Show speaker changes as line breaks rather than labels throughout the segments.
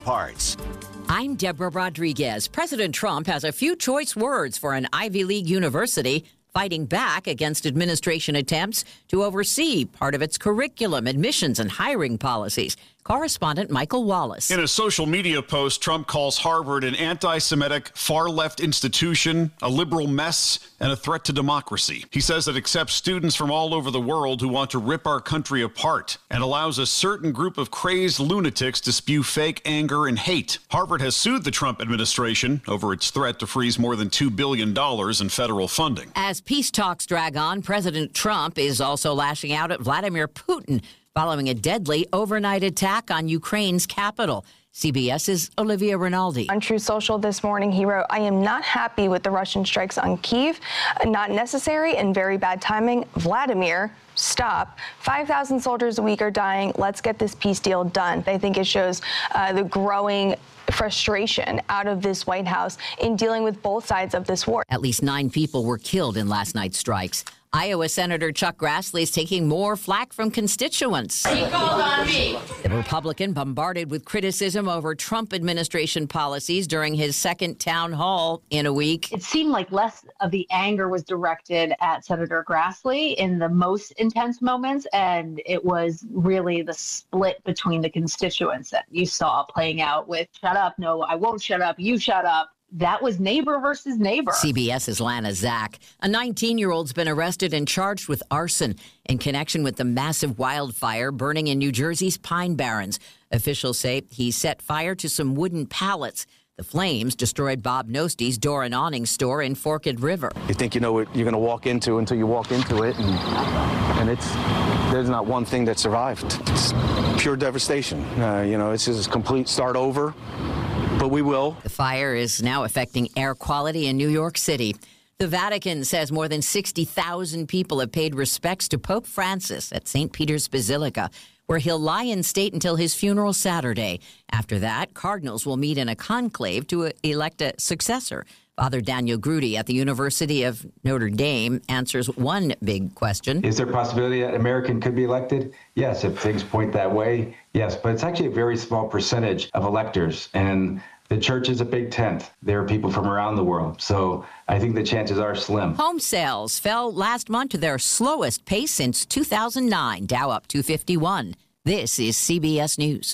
Parts.
I'm Deborah Rodriguez. President Trump has a few choice words for an Ivy League university fighting back against administration attempts to oversee part of its curriculum, admissions, and hiring policies. Correspondent Michael Wallace.
In a social media post, Trump calls Harvard an anti-Semitic, far-left institution, a liberal mess, and a threat to democracy. He says it accepts students from all over the world who want to rip our country apart and allows a certain group of crazed lunatics to spew fake anger and hate. Harvard has sued the Trump administration over its threat to freeze more than $2 billion in federal funding.
As peace talks drag on, President Trump is also lashing out at Vladimir Putin following a deadly overnight attack on Ukraine's capital. CBS's Olivia Rinaldi.
On Truth Social this morning, he wrote, "I am not happy with the Russian strikes on Kyiv. Not necessary and very bad timing. Vladimir, stop. 5,000 soldiers a week are dying. Let's get this peace deal done." I think it shows the growing frustration out of this White House in dealing with both sides of this war.
At least 9 people were killed in last night's strikes. Iowa Senator Chuck Grassley is taking more flack from constituents.
He called on me.
The Republican bombarded with criticism over Trump administration policies during his second town hall in a week.
It seemed like less of the anger was directed at Senator Grassley in the most intense moments, and it was really the split between the constituents that you saw playing out with shut up, no, I won't shut up, you shut up. That was neighbor versus neighbor.
CBS's Lana Zak. A 19-year-old's been arrested and charged with arson in connection with the massive wildfire burning in New Jersey's Pine Barrens. Officials say he set fire to some wooden pallets. The flames destroyed Bob Nosty's door and awning store in Forked River.
You think you know what you're going to walk into until you walk into it, and there's not one thing that survived. It's pure devastation. It's just a complete start over. But we will.
The fire is now affecting air quality in New York City. The Vatican says more than 60,000 people have paid respects to Pope Francis at St. Peter's Basilica, where he'll lie in state until his funeral Saturday. After that, cardinals will meet in a conclave to elect a successor. Father Daniel Grudy at the University of Notre Dame answers one big question.
Is there a possibility that an American could be elected? Yes, if things point that way, yes. But it's actually a very small percentage of electors. And the church is a big tent. There are people from around the world. So I think the chances are slim.
Home sales fell last month to their slowest pace since 2009. Dow up 251. This is CBS News.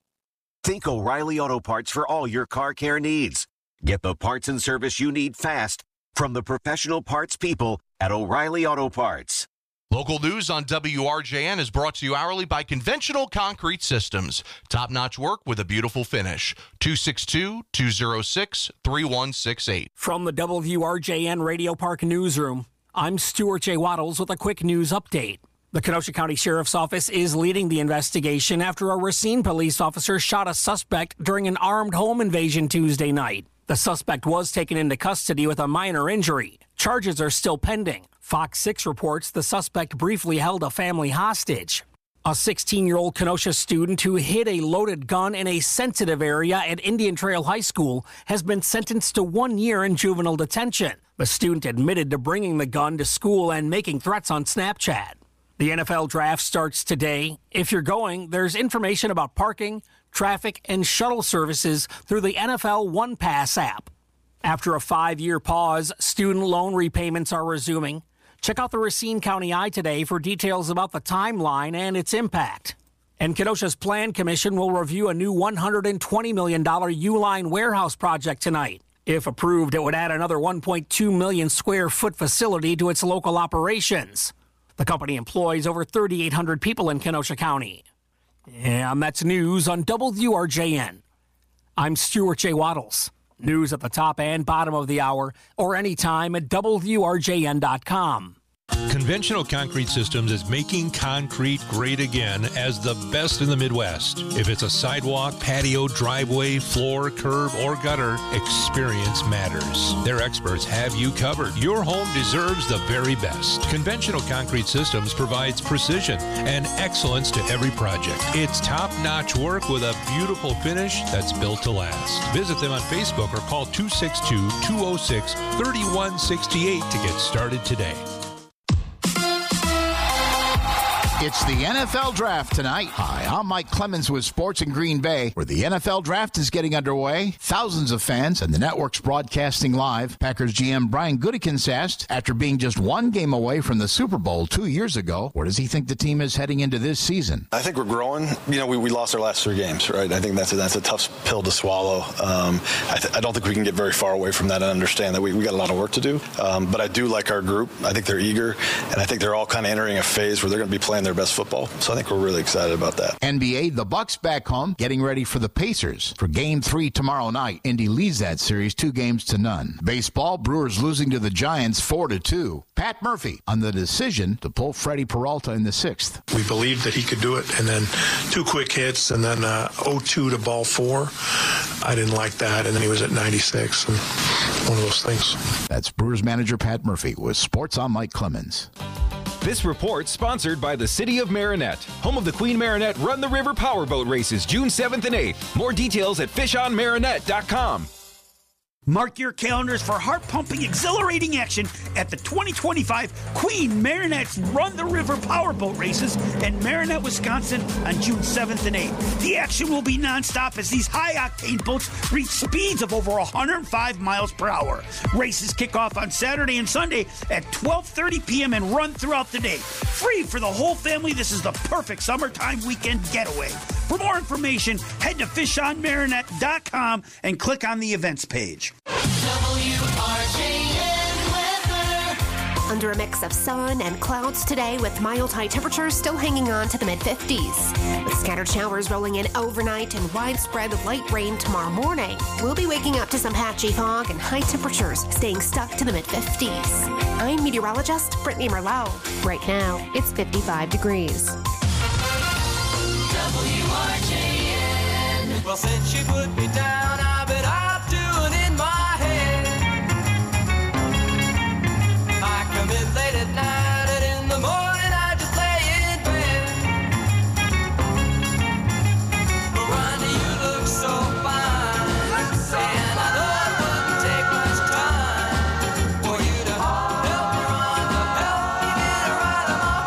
Think O'Reilly Auto Parts for all your car care needs. Get the parts and service you need fast from the professional parts people at O'Reilly Auto Parts.
Local news on WRJN is brought to you hourly by Conventional Concrete Systems. Top-notch work with a beautiful finish. 262-206-3168.
From the WRJN Radio Park Newsroom, I'm Stuart J. Waddles with a quick news update. The Kenosha County Sheriff's Office is leading the investigation after a Racine police officer shot a suspect during an armed home invasion Tuesday night. The suspect was taken into custody with a minor injury. Charges are still pending. Fox 6 reports the suspect briefly held a family hostage. A 16-year-old Kenosha student who hid a loaded gun in a sensitive area at Indian Trail High School has been sentenced to 1 year in juvenile detention. The student admitted to bringing the gun to school and making threats on Snapchat. The NFL draft starts today. If you're going, there's information about parking, traffic, and shuttle services through the NFL One Pass app. After a 5-year pause, student loan repayments are resuming. Check out the Racine County Eye today for details about the timeline and its impact. And Kenosha's Plan Commission will review a new $120 million U-Line warehouse project tonight. If approved, it would add another 1.2 million square foot facility to its local operations. The company employs over 3,800 people in Kenosha County. And that's news on WRJN. I'm Stuart J. Waddles. News at the top and bottom of the hour or anytime at WRJN.com.
Conventional Concrete Systems is making concrete great again as the best in the Midwest. If it's a sidewalk, patio, driveway, floor, curb, or gutter, experience matters. Their experts have you covered. Your home deserves the very best. Conventional Concrete Systems provides precision and excellence to every project. It's top-notch work with a beautiful finish that's built to last. Visit them on Facebook or call 262-206-3168 to get started today.
It's the NFL Draft tonight. Hi, I'm Mike Clemens with Sports in Green Bay, where the NFL Draft is getting underway. Thousands of fans and the network's broadcasting live. Packers GM Brian Gutekunst asked, after being just one game away from the Super Bowl 2 years ago, where does he think the team is heading into this season?
I think we're growing. We lost our last 3 games, right? I think that's a tough pill to swallow. I don't think we can get very far away from that and understand that we got a lot of work to do. But I do like our group. I think they're eager, and I think they're all kind of entering a phase where they're going to be playing their best football. So I think we're really excited about that.
NBA, the Bucks back home, getting ready for the Pacers. For Game 3 tomorrow night, Indy leads that series 2-0. Baseball, Brewers losing to the Giants 4-2. Pat Murphy on the decision to pull Freddie Peralta in the 6th.
We believed that he could do it, and then 2 quick hits, and then 0-2 to ball 4. I didn't like that, and then he was at 96, and one of those things.
That's Brewers manager Pat Murphy with Sports on Mike Clemens.
This report sponsored by the City of Marinette, home of the Queen Marinette Run the River Powerboat Races, June 7th and 8th. More details at fishonmarinette.com.
Mark your calendars for heart-pumping, exhilarating action at the 2025 Queen Marinette's Run the River Powerboat Races in Marinette, Wisconsin on June 7th and 8th. The action will be nonstop as these high-octane boats reach speeds of over 105 miles per hour. Races kick off on Saturday and Sunday at 12:30 p.m. and run throughout the day. Free for the whole family, this is the perfect summertime weekend getaway. For more information, head to fishonmarinette.com and click on the events page.
Under a mix of sun and clouds today with mild high temperatures still hanging on to the mid-50s. With scattered showers rolling in overnight and widespread light rain tomorrow morning. We'll be waking up to some patchy fog and high temperatures staying stuck to the mid-50s. I'm meteorologist Brittany Merlot. Right now, it's 55 degrees.
WRJN. Well, since you put me down, I've been out doing in my head. I come in late at night and in the morning I just lay in bed. But Ronnie, you look so fine. And I know it wouldn't take much time for you to help me, Rhonda, help me get her out of my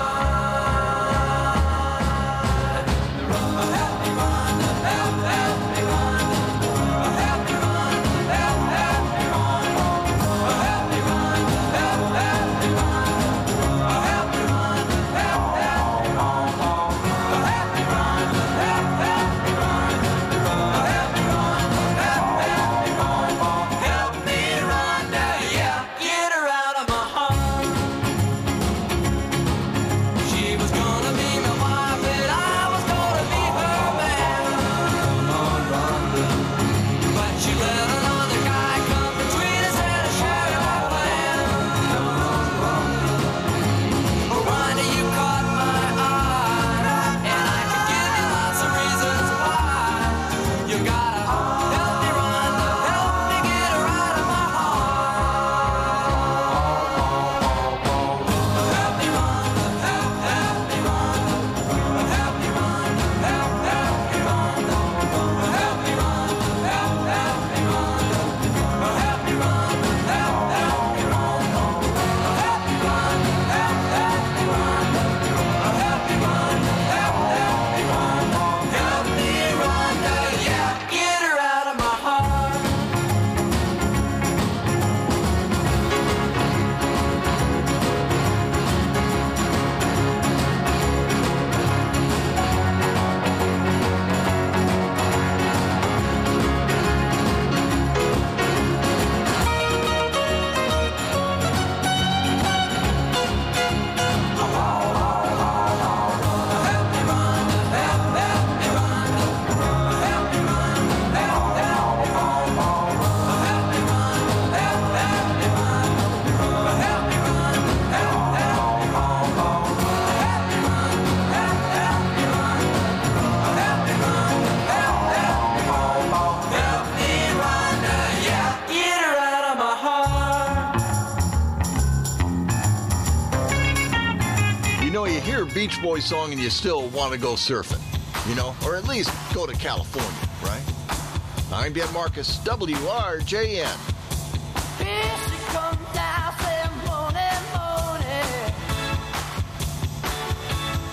heart. Help me, Rhonda, help me, Rhonda. Help me, Rhonda, help me, Rhonda. Help me, Rhonda, help me, Rhonda. Help me, Rhonda, help me, Rhonda. Help me, Rhonda, help me, Rhonda. Help me, Rhonda, help me, Rhonda. Help me, Rhonda, yeah, get her out of my heart. She was gonna be my wife and I was gonna be her man. But she let another guy come between us and I shared my plan. Oh, Rhonda, you caught my eye, and I could give you lots of reasons why. You gotta help me, Rhonda, help me get her out of my heart. Help me, Rhonda, help me, Rhonda. Help me, Rhonda, help me, Rhonda. Help me, Rhonda, help me, Rhonda. Help me, Rhonda, help me, Rhonda. Help me, Rhonda, help me, Rhonda. Help me, Rhonda, help me, Rhonda. Help me, Rhonda, yeah, get her out of my heart. Help me, Rhonda, yeah, get her out of my heart.
You know, you hear a Beach Boys song and you still want to go surfing, or at least go to California, right? I'm Ben Marcus, WRJN.
Here she comes down, say morning, morning.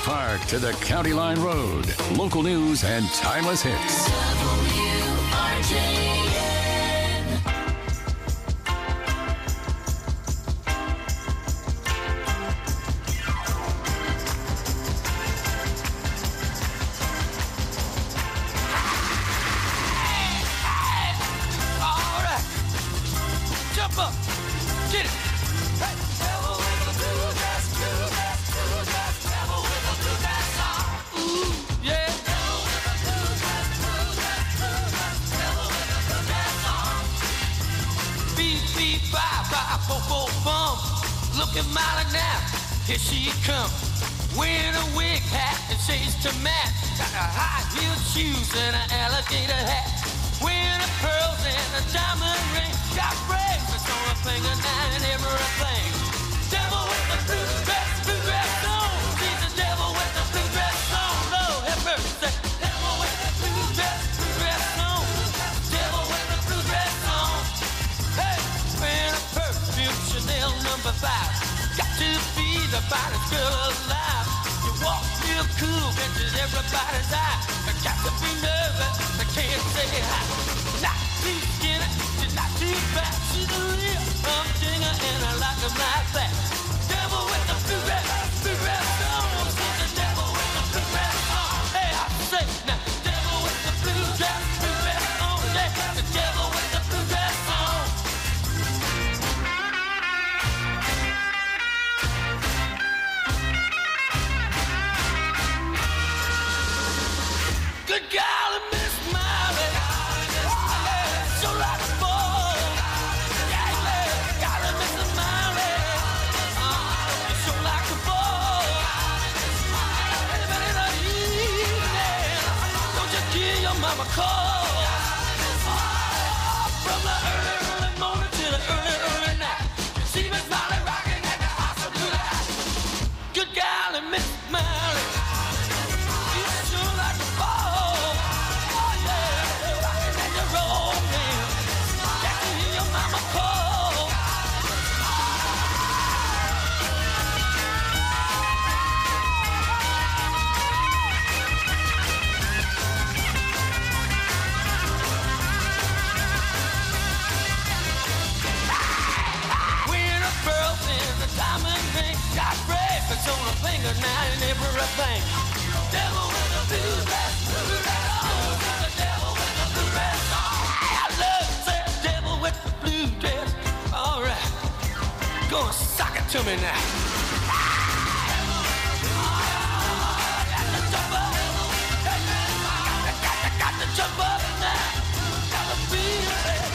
Park to the County Line Road. Local news and timeless hits. WRJN.
Looking mighty now, here she comes. Wearing a wig hat and shades to match. Got a high-heeled shoes and an alligator hat. Wearing the pearls and a diamond ring. Got bracelets on her finger now and everything. Devil with the blue dress on. She's the devil with the blue dress on. Lord have mercy. Devil with the blue dress on. Devil with the blue dress on. Hey, wearing a perfume Chanel number 5. Got to be the finest girl alive. You walk real cool, catches everybody's eye. I got to be nervous, I can't say hi. Not too skinny, she's not too fat. She's a real humdinger and I like them like that. Devil with the blue dress on. She's the devil with the blue dress on. Hey, I say now, devil with the blue dress on. Yeah, the devil with the blue dress on. Good golly, Miss Miley. Yeah, so like a ball. Yeah, yeah, golly, Miss Miley. So like a ball. Anybody know you? Don't you hear your mama call? From the early morning to the early night. You see Miss Miley rocking at the house of blue light. Good golly, Miss Miley. You sure like a ball. Got bracelets on her finger now and everything. Devil with a blue dress on. The devil with the blue dress on. I love that devil with the blue dress. All right, go and sock it to me now. Got to jump up now. Got to feel it.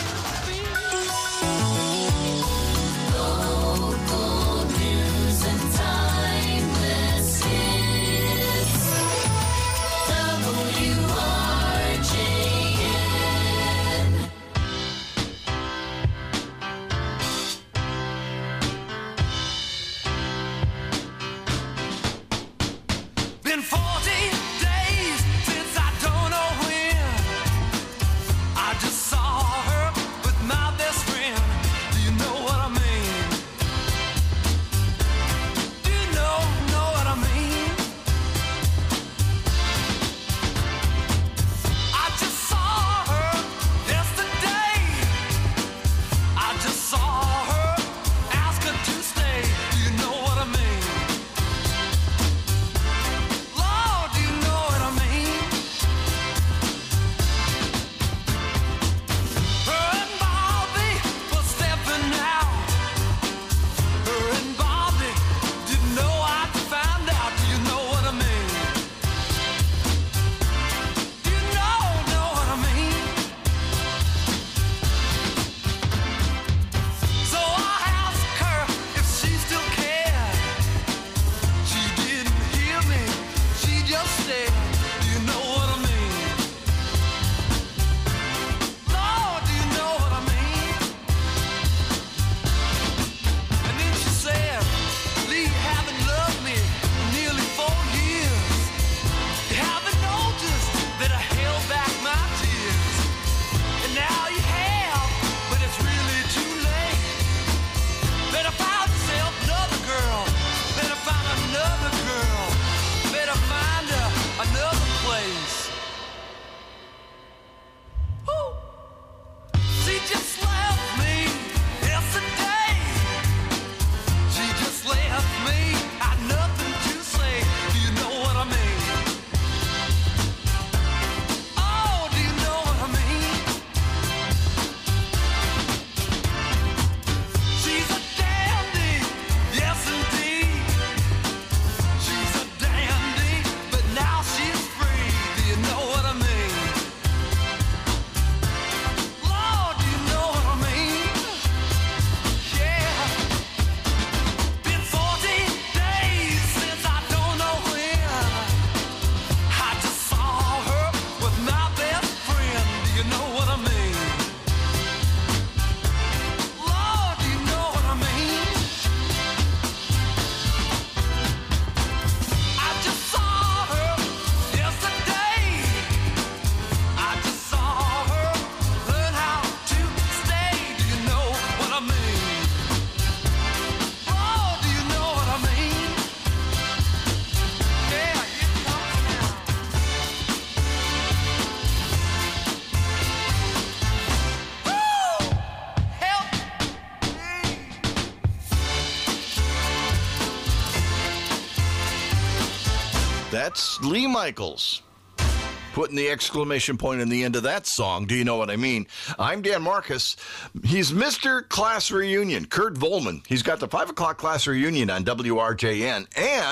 That's Lee Michaels. Putting the exclamation point in the end of that song. Do you know what I mean? I'm Dan Marcus. He's Mr. Class Reunion. Kurt Volman. He's got the 5 o'clock class reunion on WRJN.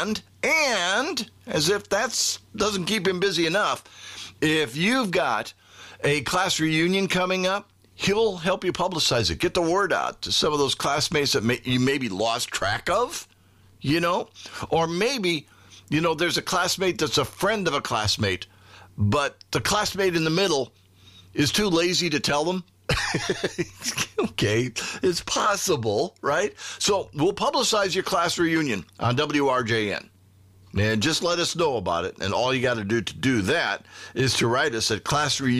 And as if that doesn't keep him busy enough, if you've got a class reunion coming up, he'll help you publicize it. Get the word out to some of those classmates that you maybe lost track of, you know? Or maybe, you know, there's a classmate that's a friend of a classmate, but the classmate in the middle is too lazy to tell them. Okay, it's possible, right? So we'll publicize your class reunion on WRJN. And just let us know about it. And all you got to do that is to write us at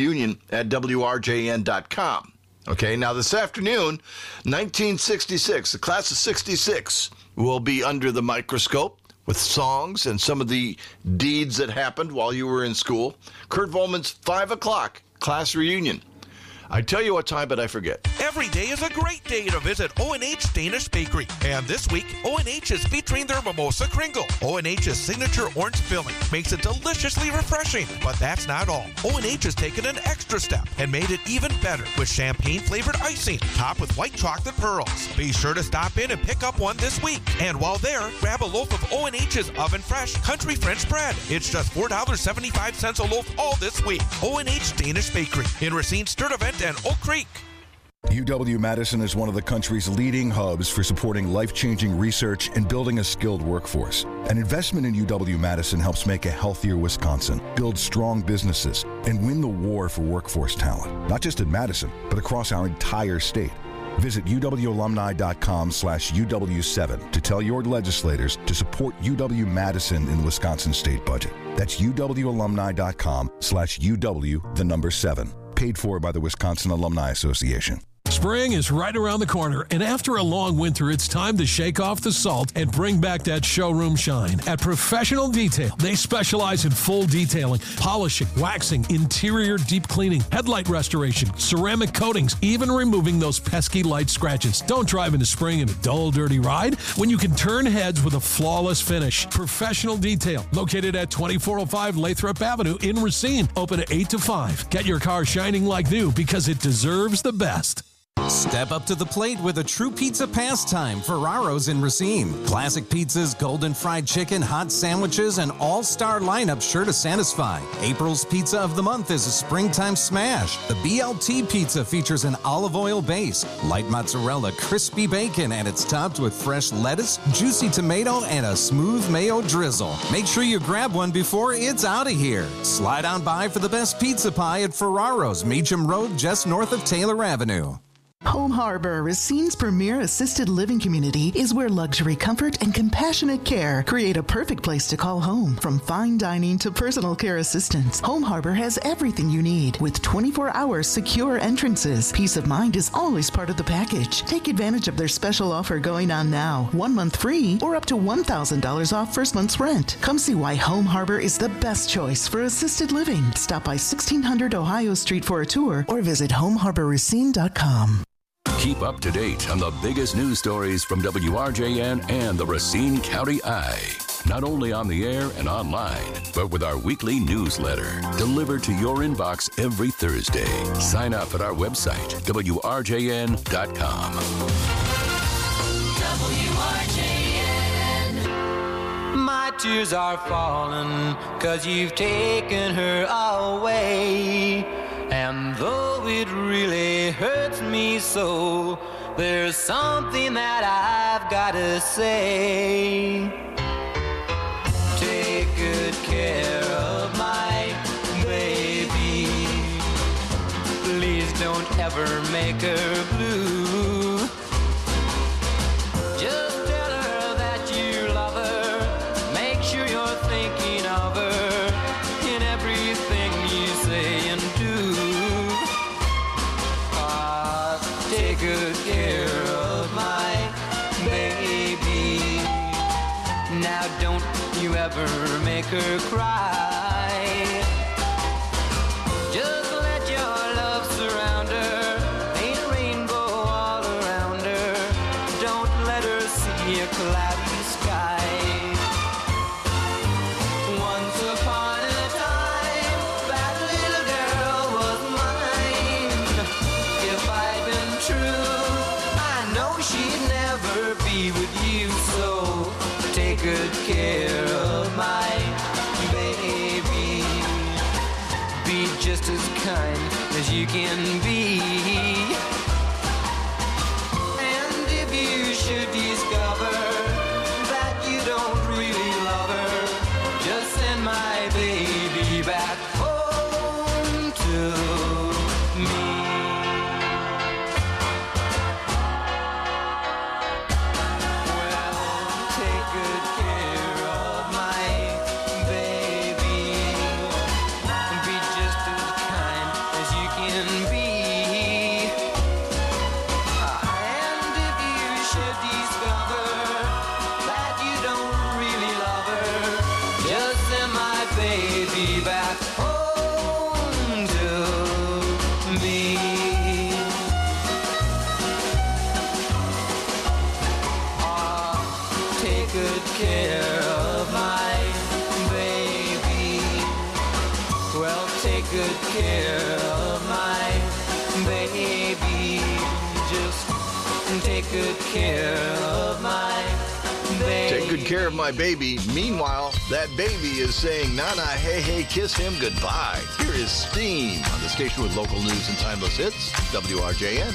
classreunion@WRJN.com. Okay, now this afternoon, 1966, the class of 66 will be under the microscope with songs and some of the deeds that happened while you were in school. Kurt Volman's 5 o'clock class reunion. I tell you what time, but I forget.
Every day is a great day to visit O&H Danish Bakery. And this week, O&H is featuring their Mimosa Kringle. O&H's signature orange filling makes it deliciously refreshing. But that's not all. O&H has taken an extra step and made it even better with champagne-flavored icing topped with white chocolate pearls. Be sure to stop in and pick up one this week. And while there, grab a loaf of O&H's oven-fresh country French bread. It's just $4.75 a loaf all this week. O&H Danish Bakery in Racine, Sturtevant, and Oak Creek.
UW-Madison is one of the country's leading hubs for supporting life-changing research and building a skilled workforce. An investment in UW-Madison helps make a healthier Wisconsin, build strong businesses, and win the war for workforce talent, not just in Madison, but across our entire state. Visit UW-alumni.com/UW7 to tell your legislators to support UW-Madison in the Wisconsin state budget. That's UW-alumni.com/UW7. Paid for by the Wisconsin Alumni Association.
Spring is right around the corner, and after a long winter, it's time to shake off the salt and bring back that showroom shine. At Professional Detail, they specialize in full detailing, polishing, waxing, interior deep cleaning, headlight restoration, ceramic coatings, even removing those pesky light scratches. Don't drive into spring in a dull, dirty ride when you can turn heads with a flawless finish. Professional Detail, located at 2405 Lathrop Avenue in Racine, open at 8 to 5. Get your car shining like new because it deserves the best.
Step up to the plate with a true pizza pastime, Ferraro's in Racine. Classic pizzas, golden fried chicken, hot sandwiches, and all-star lineup sure to satisfy. April's Pizza of the Month is a springtime smash. The BLT pizza features an olive oil base, light mozzarella, crispy bacon, and it's topped with fresh lettuce, juicy tomato, and a smooth mayo drizzle. Make sure you grab one before it's out of here. Slide on by for the best pizza pie at Ferraro's, Meacham Road, just north of Taylor Avenue.
Home Harbor, Racine's premier assisted living community, is where luxury, comfort, and compassionate care create a perfect place to call home. From fine dining to personal care assistance, Home Harbor has everything you need with 24-hour secure entrances. Peace of mind is always part of the package. Take advantage of their special offer going on now. 1 month free or up to $1,000 off first month's rent. Come see why Home Harbor is the best choice for assisted living. Stop by 1600 Ohio Street for a tour or visit homeharborracine.com.
Keep up to date on the biggest news stories from WRJN and the Racine County Eye. Not only on the air and online, but with our weekly newsletter delivered to your inbox every Thursday. Sign up at our website, WRJN.com.
WRJN. My tears are falling 'cause you've taken her away. And though it really hurts me so, there's something that I've got to say. Take good care of my baby. Please don't ever make her blue. Just tell her that you love her. Make sure you're thinking of her in everything you say and do. Take good care of my baby. Now don't you ever make her cry. Just let your love surround her. Paint a rainbow all around her. Don't let her see a cloudy sky. Once be just as kind as you can be. And if you should discover that you don't really love her, just send my baby back home to me. Well, take good care of my baby. Be just as kind as you can be. And if you should discover that you don't really love her, just send my baby back home to me. Take good care of my baby. Well, take good care of my baby. Just take good care of my baby.
Take good care of my baby. Meanwhile, that baby is saying, Nana, hey, hey, kiss him goodbye. Here is Steam on the station with local news and timeless hits, WRJN.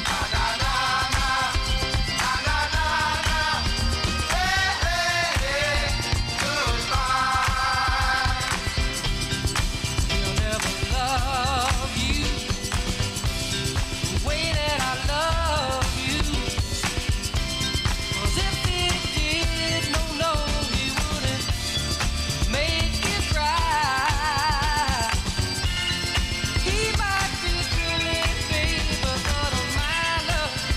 He'll never love you the way that I love you. 'Cause if he did, no, he wouldn't make you cry. He might be good, baby, but my love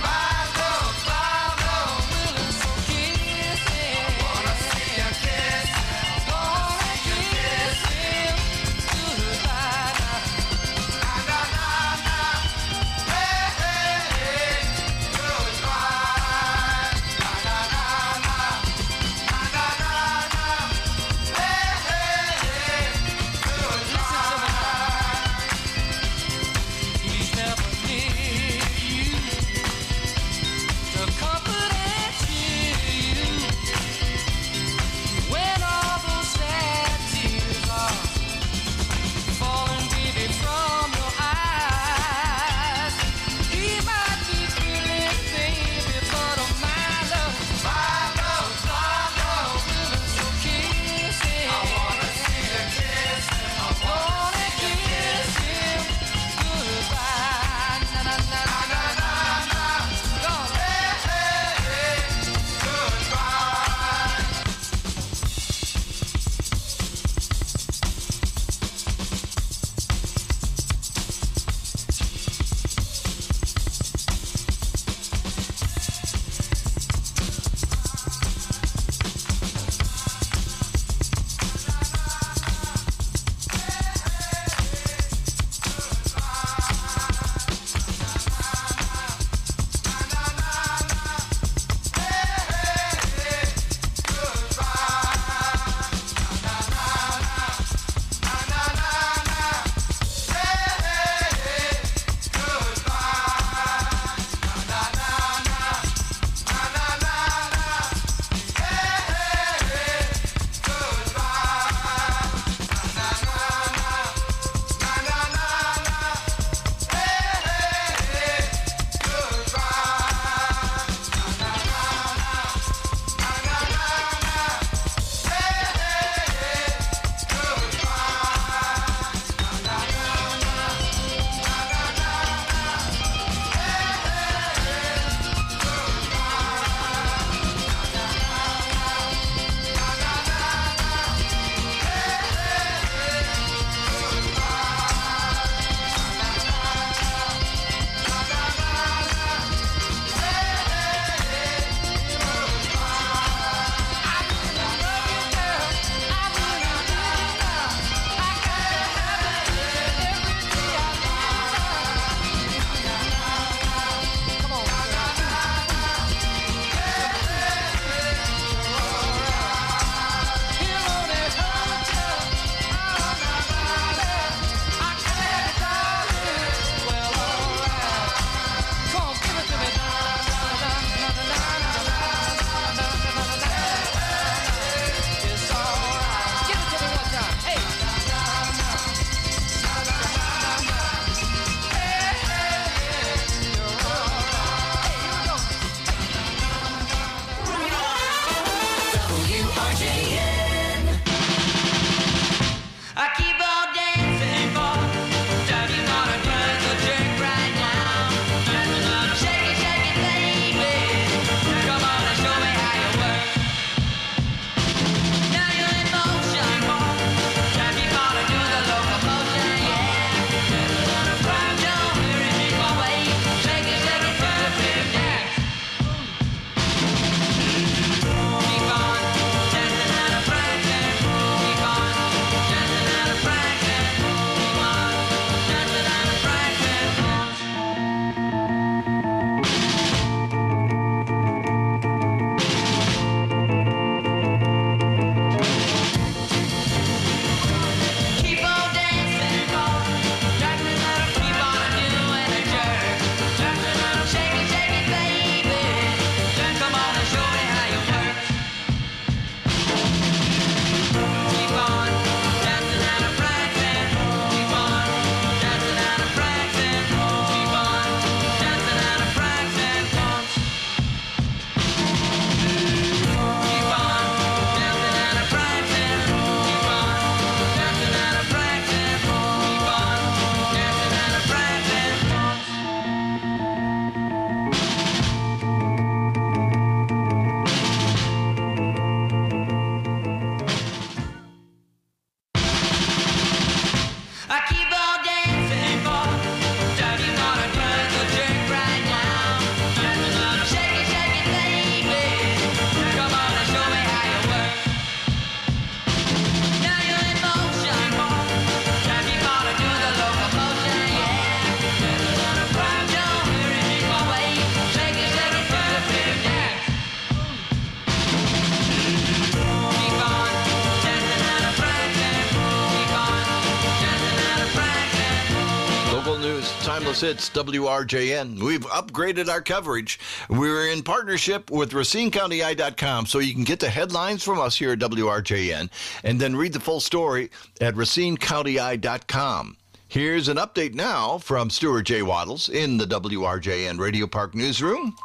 is Timeless Hits, WRJN. We've upgraded our coverage. We're in partnership with RacineCountyEye.com, so you can get the headlines from us here at WRJN and then read the full story at RacineCountyEye.com. Here's an update now from Stuart J. Waddles in the WRJN Radio Park Newsroom.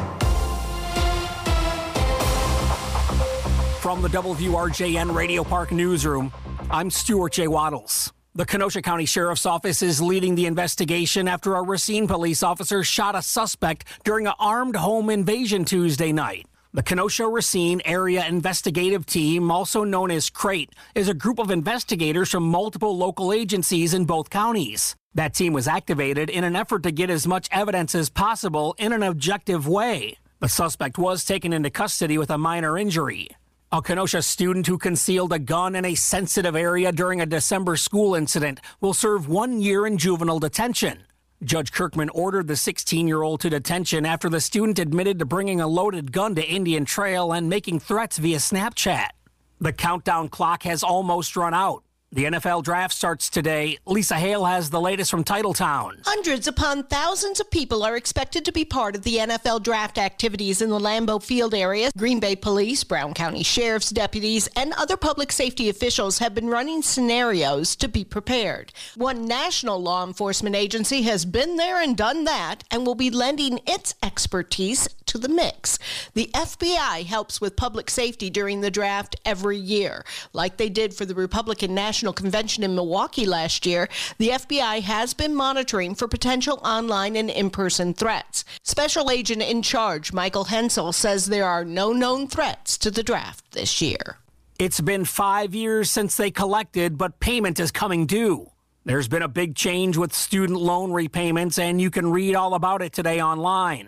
From the WRJN Radio Park Newsroom, I'm Stuart J. Waddles. The Kenosha County Sheriff's Office is leading the investigation after a Racine police officer shot a suspect during an armed home invasion Tuesday night. The Kenosha-Racine Area Investigative Team, also known as CRATE, is a group of investigators from multiple local agencies in both counties. That team was activated in an effort to get as much evidence as possible in an objective way. The suspect was taken into custody with a minor injury. A Kenosha student who concealed a gun in a sensitive area during a December school incident will serve 1 year in juvenile detention. Judge Kirkman ordered the 16-year-old to detention after the student admitted to bringing a loaded gun to Indian Trail and making threats via Snapchat. The countdown clock has almost run out. The NFL draft starts today. Lisa Hale has the latest from Titletown.
Hundreds upon thousands of people are expected to be part of the NFL draft activities in the Lambeau Field area. Green Bay Police, Brown County Sheriff's deputies, and other public safety officials have been running scenarios to be prepared. One national law enforcement agency has been there and done that and will be lending its expertise to the mix. The FBI helps with public safety during the draft every year. Like they did for the Republican National Convention in Milwaukee last year, the FBI has been monitoring for potential online and in-person threats. Special Agent in Charge Michael Hensel says there are no known threats to the draft this year.
It's been 5 years since they collected, but payment is coming due. There's been a big change with student loan repayments, and you can read all about it today online.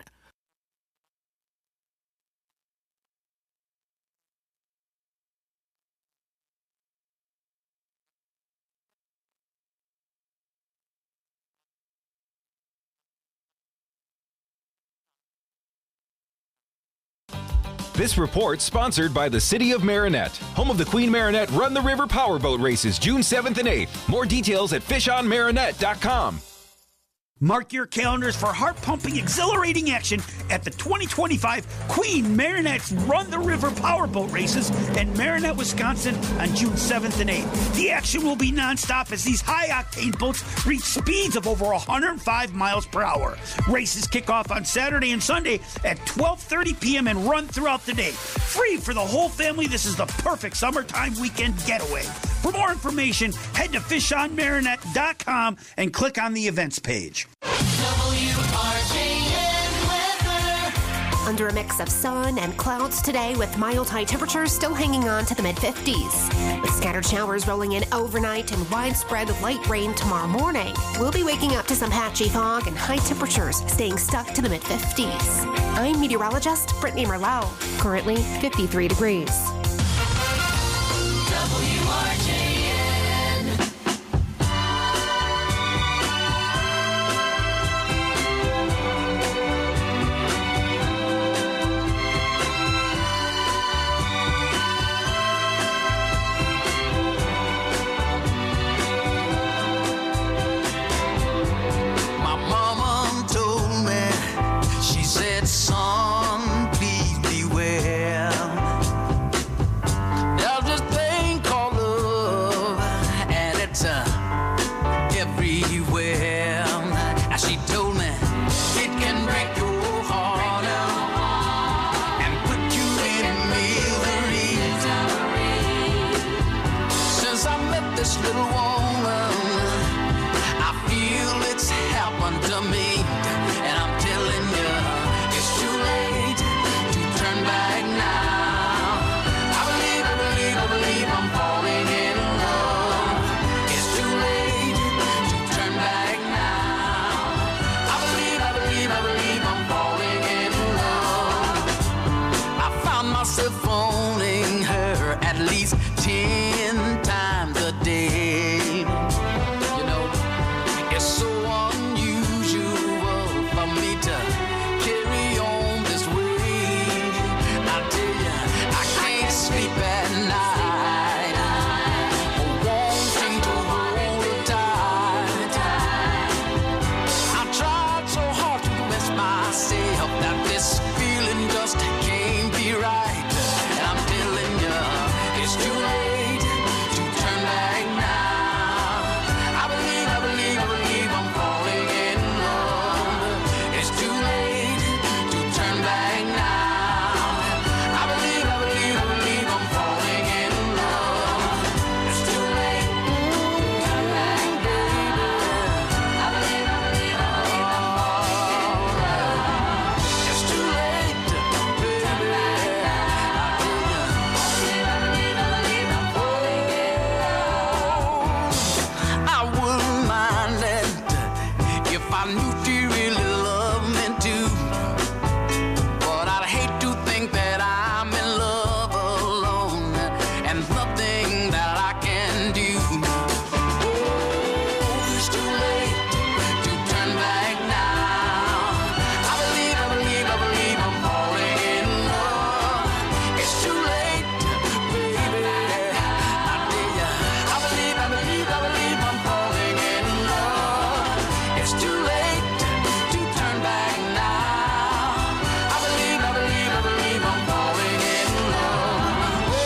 This report sponsored by the City of Marinette, home of the Queen Marinette Run the River Powerboat Races June 7th and 8th. More details at fishonmarinette.com.
Mark your calendars for heart-pumping, exhilarating action at the 2025 Queen Marinette's Run the River Powerboat Races in Marinette, Wisconsin on June 7th and 8th. The action will be nonstop as these high-octane boats reach speeds of over 105 miles per hour. Races kick off on Saturday and Sunday at 12:30 p.m. and run throughout the day. Free for the whole family, this is the perfect summertime weekend getaway. For more information, head to fishonmarinette.com and click on the events page.
Under a mix of sun and clouds today with mild high temperatures still hanging on to the mid-50s. With scattered showers rolling in overnight and widespread light rain tomorrow morning, we'll be waking up to some patchy fog and high temperatures staying stuck to the mid-50s. I'm meteorologist Brittany Merlot, currently 53 degrees.
WRJN.
My mama told me, she said, son, please beware. There's this thing called love, and it's everywhere. And she told me it can break your heart out and put you in misery. Since I met this little woman, I feel it's happened to me. And I'm telling you, it's too late to turn back now. I believe I'm falling in love. It's too late to turn back now. I believe I'm falling in love. I found myself phoning her at least 10 times a day. You know, it's so unusual for me to carry on this way. I tell you, I can't sleep at night, wanting to hold her tight. I knew she really loved me too. But I'd hate to think that I'm in love alone and nothing that I can do. Oh, it's too late to turn back now. I believe I'm falling in love. It's too late, baby. I tell ya, I believe I'm falling in love. It's too late to turn back now. I believe I'm falling in love. Oh,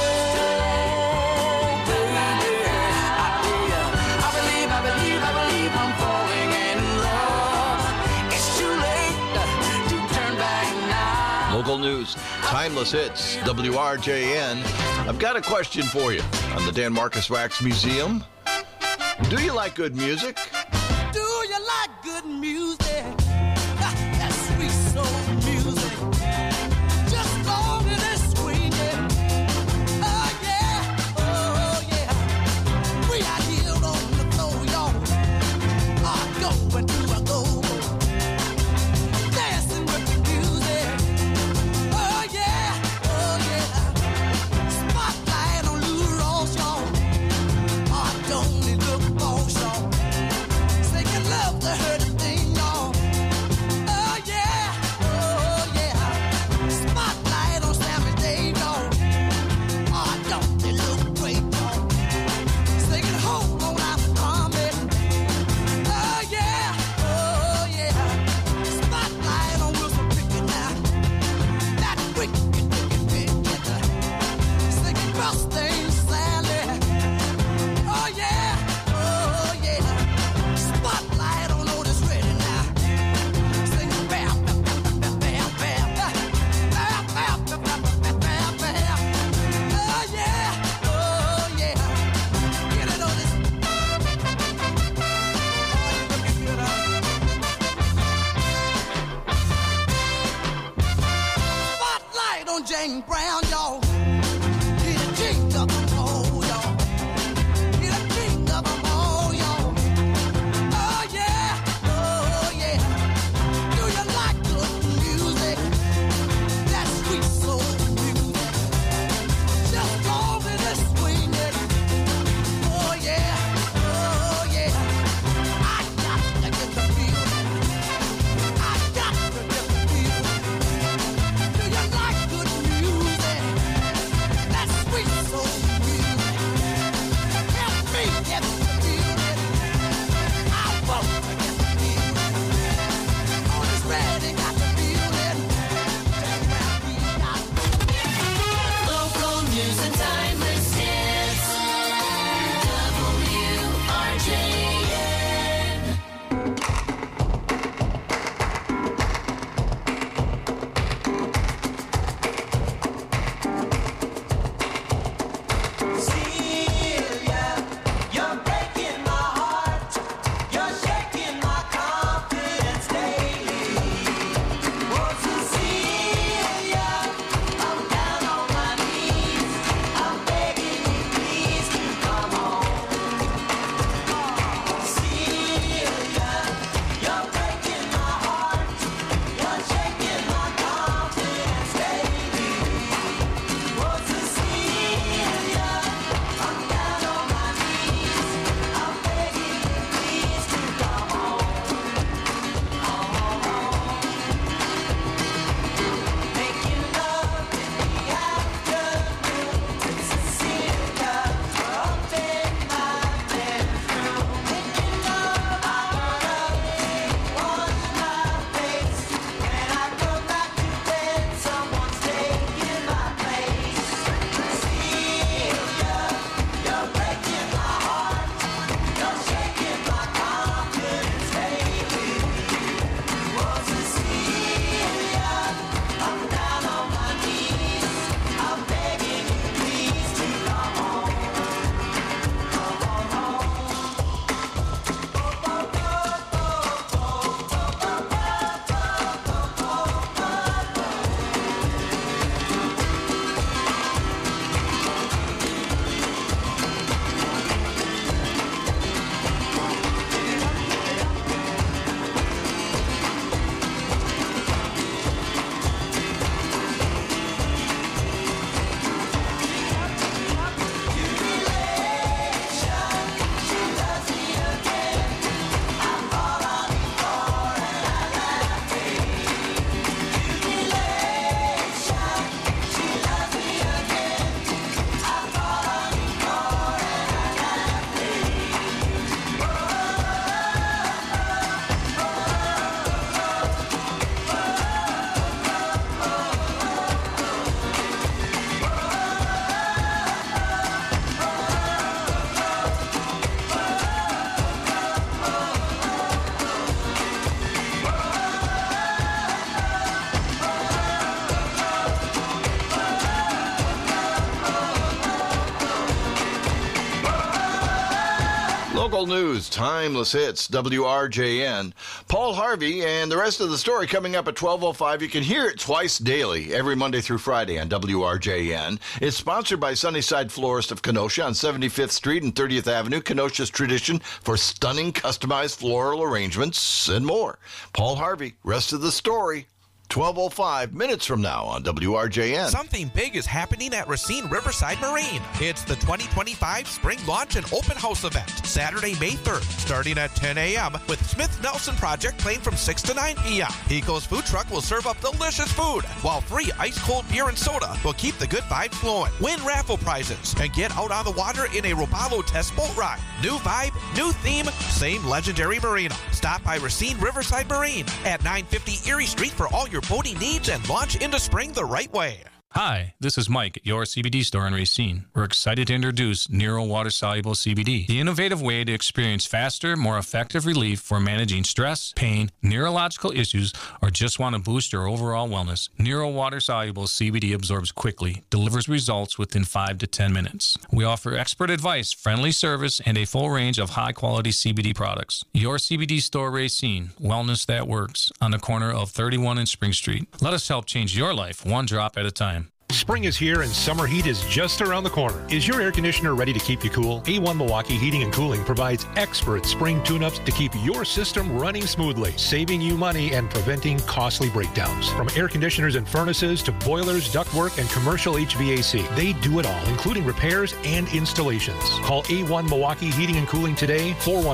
baby, I tell ya, I believe I'm falling in love. It's too late to turn back now.
Local news, timeless hits, WRJN. I've got a question for you on the Dan Marcus Wax Museum. Do you like good music?
Do you like good music? That sweet soul music. Just long as it's swinging. Oh yeah, oh yeah. We are here on the floor, y'all. Going to a go-go. Dancing with the music. Oh yeah, oh yeah. Spotlight on Lou Ross, y'all. Don't it look boss, y'all? Singing love to her the thing, y'all. Oh yeah, oh yeah. Spotlight on Sammy Dave, y'all. Don't it look great, y'all? Singing hold on out for coming. Oh yeah, oh yeah. Spotlight on Wilson Pickett now. That wicked, wicked. Singing Mustang Sally. Oh yeah, oh yeah. Spotlight on Otis Redding now. Singing bam, bam, bam, bam, bam, bam, bam, bam, bam, bam, bam. Oh yeah, oh yeah. Get it, Otis. Spotlight on Jane Brown, y'all. He the king of them all, y'all. He the king of them all, y'all. Oh yeah, oh yeah. Do you like good music? That sweet soul music. Just long as it's swinging. Oh yeah, oh yeah. I got to get the feeling. I got to get the feeling. Do you like good music?
Local news, timeless hits, WRJN. Paul Harvey and the rest of the story coming up at 12:05. You can hear it twice daily, every Monday through Friday on WRJN. It's sponsored by Sunnyside Florist of Kenosha on 75th Street and 30th Avenue. Kenosha's tradition for stunning customized floral arrangements and more. Paul Harvey, rest of the story. 12:05 minutes from now on WRJN.
Something big is happening at Racine Riverside Marine. It's the 2025 Spring Launch and Open House event, Saturday, May 3rd, starting at 10 a.m. with Smith Nelson Project playing from 6 to 9 p.m. Pico's food truck will serve up delicious food, while free ice-cold beer and soda will keep the good vibes flowing. Win raffle prizes and get out on the water in a Robalo test boat ride. New vibe, new theme, same legendary marina. Stop by Racine Riverside Marine at 950 Erie Street for all your boating needs and launch into spring the right way.
Hi, this is Mike at your CBD store in Racine. We're excited to introduce Nero Water Soluble CBD, the innovative way to experience faster, more effective relief for managing stress, pain, neurological issues, or just want to boost your overall wellness. Nero Water Soluble CBD absorbs quickly, delivers results within 5 to 10 minutes. We offer expert advice, friendly service, and a full range of high-quality CBD products. Your CBD store Racine, wellness that works, on the corner of 31 and Spring Street. Let us help change your life one drop at a time.
Spring is here and summer heat is just around the corner. Is your air conditioner ready to keep you cool? A1 Milwaukee Heating and Cooling provides expert spring tune-ups to keep your system running smoothly, saving you money and preventing costly breakdowns. From air conditioners and furnaces to boilers, ductwork, and commercial HVAC, they do it all, including repairs and installations. Call A1 Milwaukee Heating and Cooling today,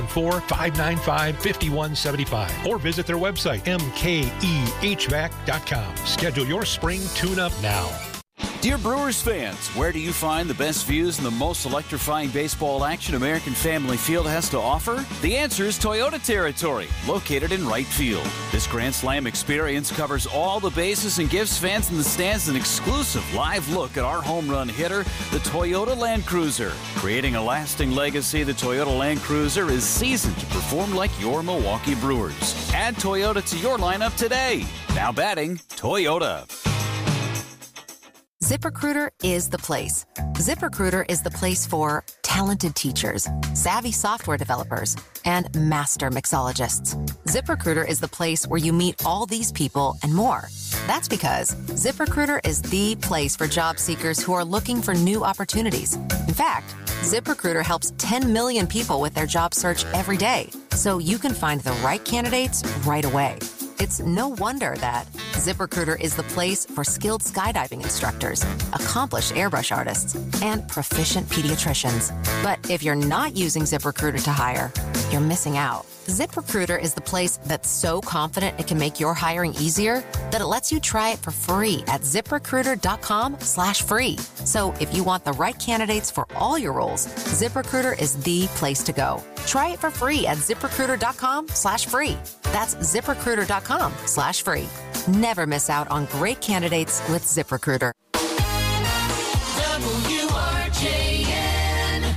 414-595-5175, or visit their website, mkehvac.com. Schedule your spring tune-up now.
Dear Brewers fans, where do you find the best views and the most electrifying baseball action American Family Field has to offer? The answer is Toyota Territory, located in right field. This Grand Slam experience covers all the bases and gives fans in the stands an exclusive live look at our home run hitter, the Toyota Land Cruiser. Creating a lasting legacy, the Toyota Land Cruiser is seasoned to perform like your Milwaukee Brewers. Add Toyota to your lineup today. Now batting, Toyota.
ZipRecruiter is the place. ZipRecruiter is the place for talented teachers, savvy software developers, and master mixologists. ZipRecruiter is the place where you meet all these people and more. That's because ZipRecruiter is the place for job seekers who are looking for new opportunities. In fact, ZipRecruiter helps 10 million people with their job search every day, so you can find the right candidates right away. It's no wonder that ZipRecruiter is the place for skilled skydiving instructors, accomplished airbrush artists, and proficient pediatricians. But if you're not using ZipRecruiter to hire, you're missing out. ZipRecruiter is the place that's so confident it can make your hiring easier that it lets you try it for free at ZipRecruiter.com/free. So if you want the right candidates for all your roles, ZipRecruiter is the place to go. Try it for free at ZipRecruiter.com/free. That's ZipRecruiter.com/free. Never miss out on great candidates with ZipRecruiter.
WRJN.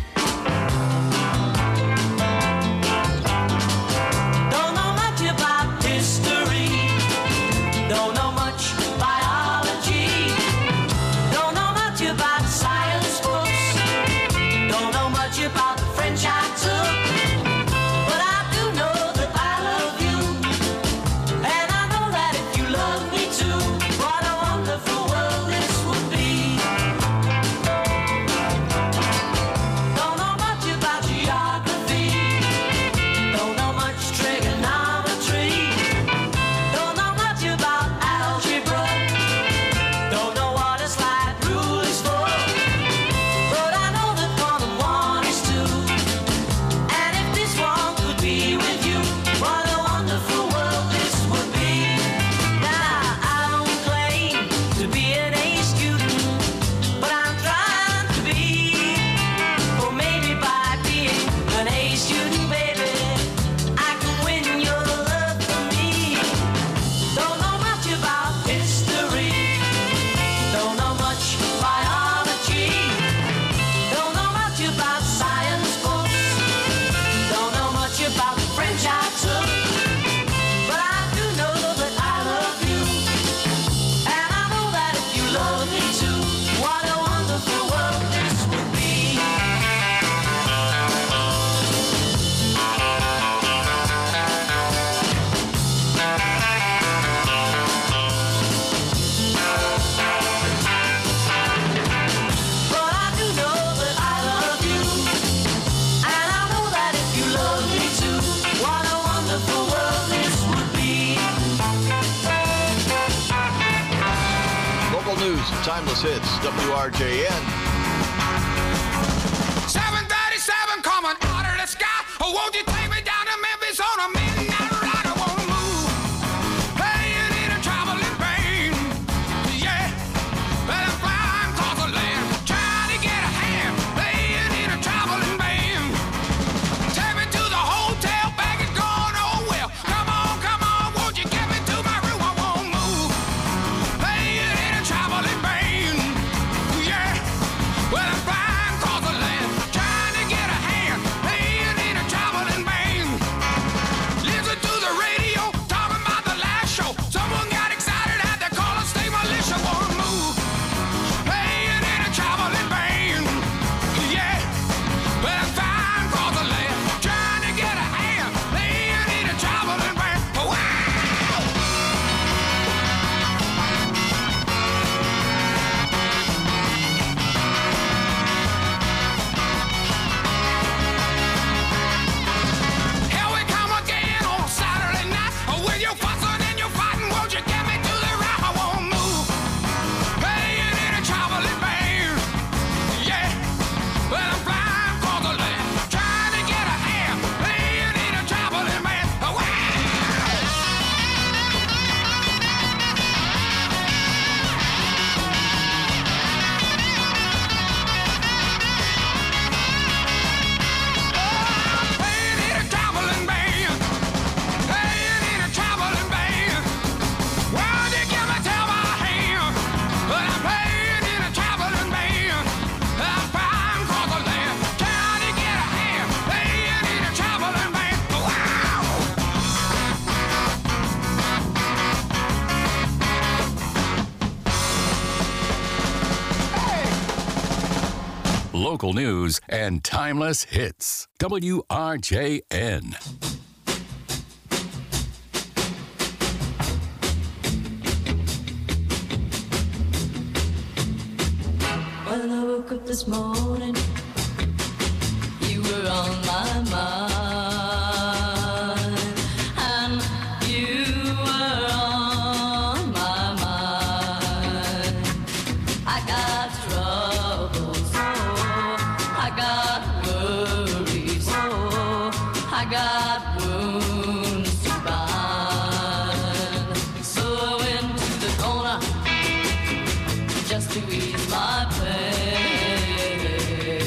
Don't know much about history. Don't know much biology. Don't know much about science books. Don't know much about the French I took. But I do know that I love you. And I know that if you love me too, what a wonderful world this
Timeless Hits, WRJN.
737 coming out of the sky. Oh, won't you take me down to Memphis on a midnight ride? I won't move. Playing in a traveling pain. Yeah, but I'm flying across the land, trying to get a hand. Playing in a traveling band. Take me to the hotel, baggage gone, oh well. Come on, won't you get me to my room? I won't move. Playing in a traveling band. Yeah, well I'm flying across the land, trying to get a hand. Playing in a traveling band. Listen to the radio, talking about the last show. Someone got excited, had to call a state militia. Won't move. Playing in a traveling band. Yeah, but I'm flying across the land, trying to get a hand. Playing in a traveling band. Wow! Here we come again on a Saturday night. With your fussing and your fighting, won't you get me to the right? I won't move. Playing in a traveling band. Yeah, but I'm flying across the land, trying to get a hand. Playing in a traveling band. Wow! Playing in a traveling band. Playing in a traveling band. Why'd you give me till my hand? But I'm playing in a traveling band. I'm flying across the land, trying to get a hand. Playing in a traveling band. Wow!
Local news and timeless hits. WRJN.
When I woke up this morning, you were on my mind, and you were on my mind. I got troubles, I got worries, I got wounds to bind. So I went to the corner just to ease my pain.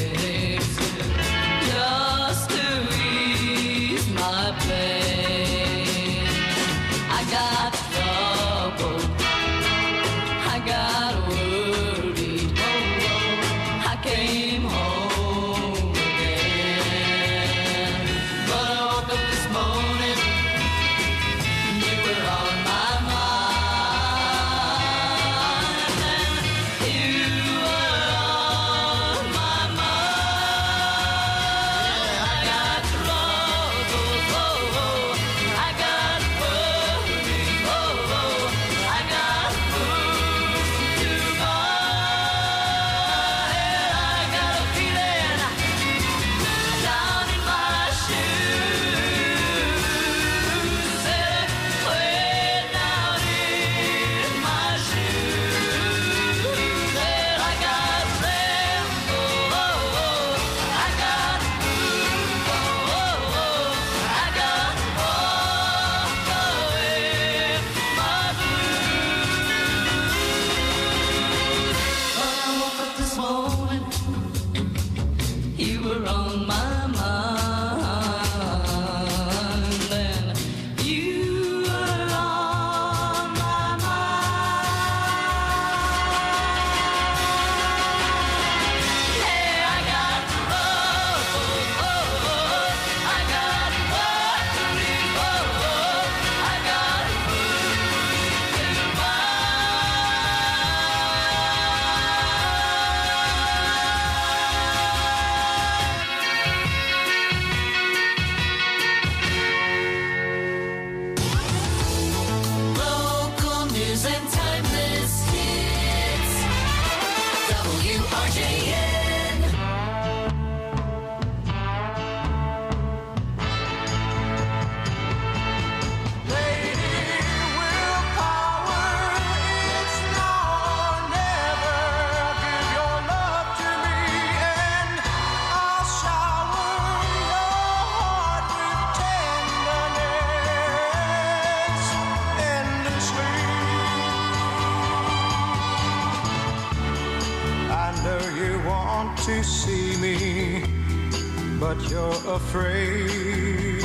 to see me, but you're afraid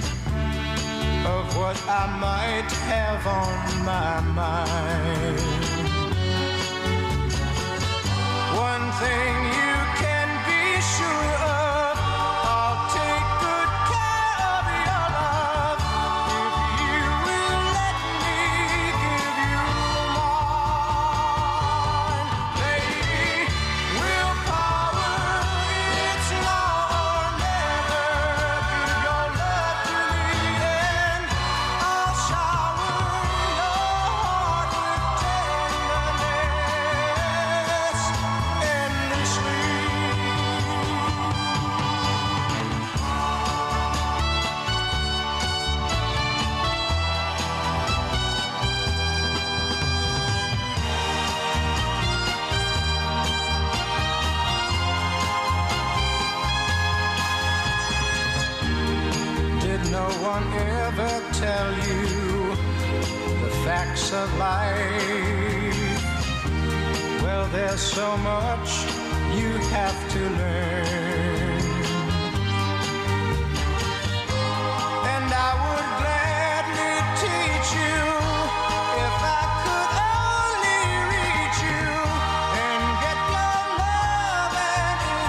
of what I might have on my mind. One thing you can be sure of, I'll take good care of your love if you will let me give you mine. Baby, willpower, it's now or never. Give your love to me and I'll shower your heart with tenderness endlessly. Did no one ever tell you the facts of life? Well, there's so much you have to learn, and I would gladly teach you if I could only reach you and get your love and in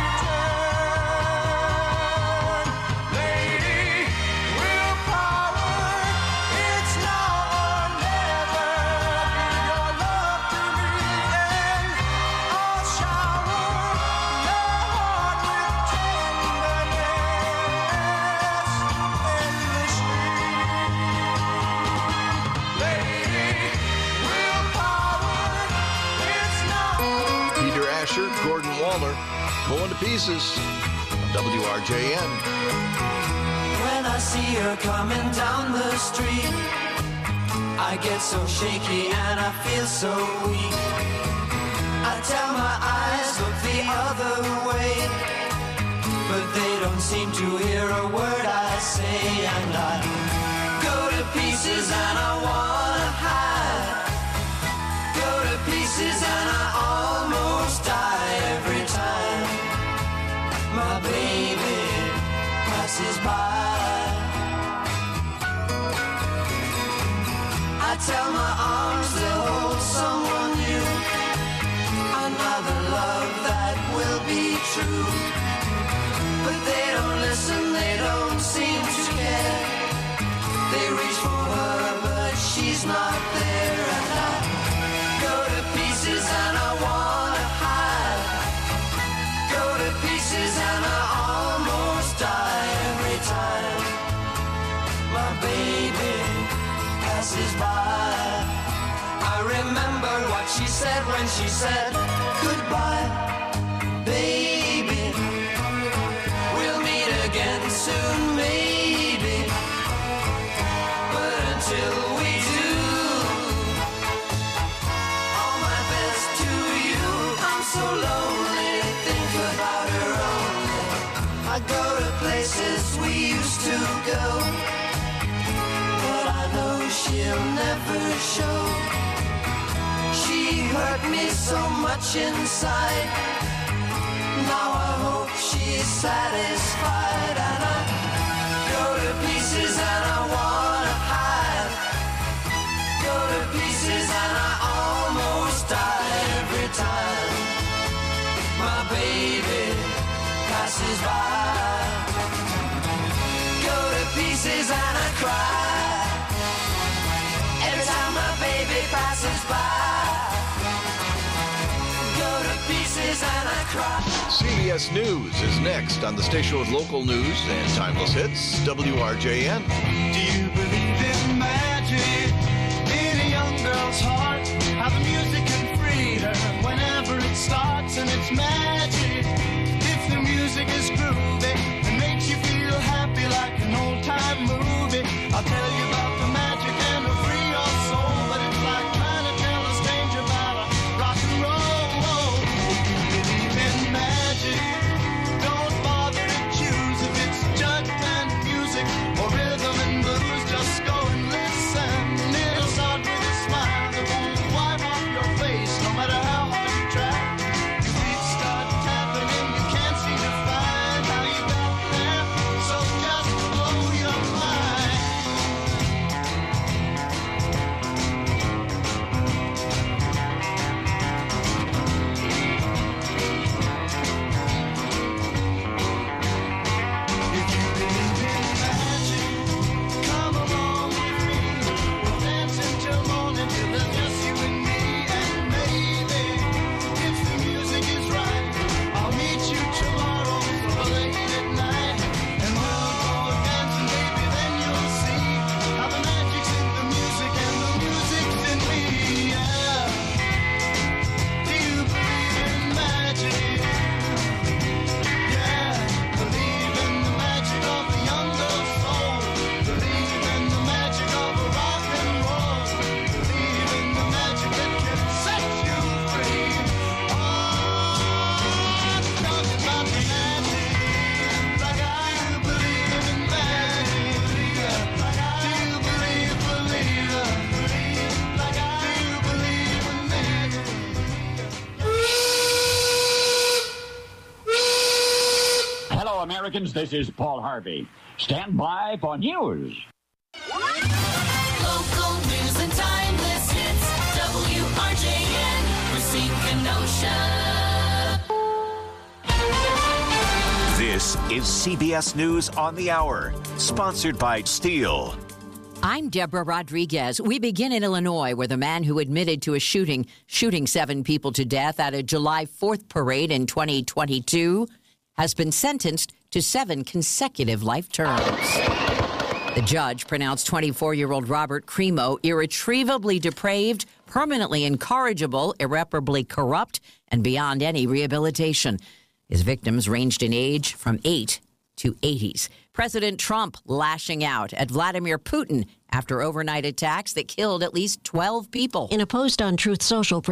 return. Lady, willpower, it's now or never. Give your love to me and I'll shower your heart with tenderness endlessly. Lady, willpower, it's now.
Peter Asher, Gordon Waller, Going to Pieces, WRJN.
When I see her coming down the street, I get so shaky and I feel so weak. I tell my eyes, look the other way, but they don't seem to hear a word I say, and I go to pieces and I wanna hide. Go to pieces and I almost die every time my baby passes by. I tell my arms they'll hold someone new, another love that will be true. But they don't listen, they don't seem to care. They reach for her, but she's not there. And I go to pieces and I wanna hide. Go to pieces and I almost die every time my baby passes by. I remember what she said when she said goodbye. Baby, we'll meet again soon, maybe. But until we do, all my best to you. I'm so lonely, think about her only. I go to places we used to go, but I know she'll never show. She hurt me so much inside. Now I hope she's satisfied. And I go to pieces and I wanna hide. Go to pieces and I almost die every time my baby passes by. Go to pieces and I cry every time my baby passes by. Go to pieces and I cry.
CBS News is next on the station with local news and timeless hits, WRJN.
Do you believe in magic in a young girl's heart? How the music can free her whenever it starts, and it's magic. If the music is groovy and makes you feel happy like an old-time movie, I'll tell you about the magic and it'll free your soul. But it's like trying to tell a stranger about a rock and roll. Do you believe in magic? Don't bother to choose if it's jug and music or rhythm and blues. Just
Americans, this is Paul Harvey. Stand by for news.
Local news and timeless hits. WRJN, Racine, Kenosha.
This is CBS News on the Hour, sponsored by Steel.
I'm Deborah Rodriguez. We begin in Illinois, where the man who admitted to a shooting 7 people to death at a July 4th parade in 2022 has been sentenced to 7 consecutive life terms. The judge pronounced 24-year-old Robert Crimo irretrievably depraved, permanently incorrigible, irreparably corrupt, and beyond any rehabilitation. His victims ranged in age from 8 to 80s. President Trump lashing out at Vladimir Putin after overnight attacks that killed at least 12 people.
In a post on Truth Social,